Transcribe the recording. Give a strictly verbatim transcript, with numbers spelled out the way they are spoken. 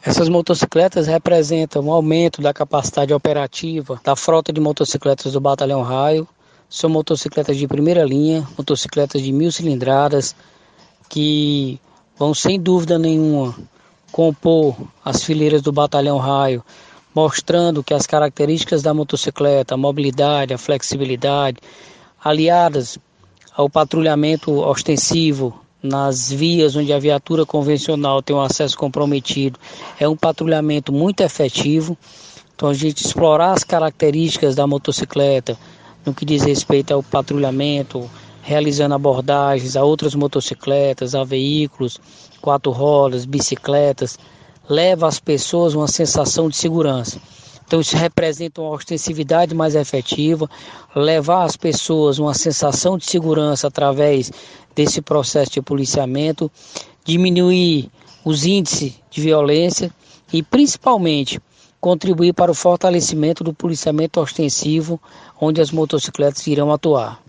Essas motocicletas representam um aumento da capacidade operativa da frota de motocicletas do Batalhão Raio. São motocicletas de primeira linha, motocicletas de mil cilindradas, que vão sem dúvida nenhuma compor as fileiras do Batalhão Raio, mostrando que as características da motocicleta, a mobilidade, a flexibilidade, aliadas ao patrulhamento ostensivo nas vias onde a viatura convencional tem um acesso comprometido, é um patrulhamento muito efetivo. Então a gente explorar as características da motocicleta no que diz respeito ao patrulhamento, realizando abordagens a outras motocicletas, a veículos, quatro rodas, bicicletas, leva às pessoas uma sensação de segurança. Então isso representa uma ostensividade mais efetiva, levar às pessoas uma sensação de segurança através desse processo de policiamento, diminuir os índices de violência e principalmente contribuir para o fortalecimento do policiamento ostensivo, onde as motocicletas irão atuar.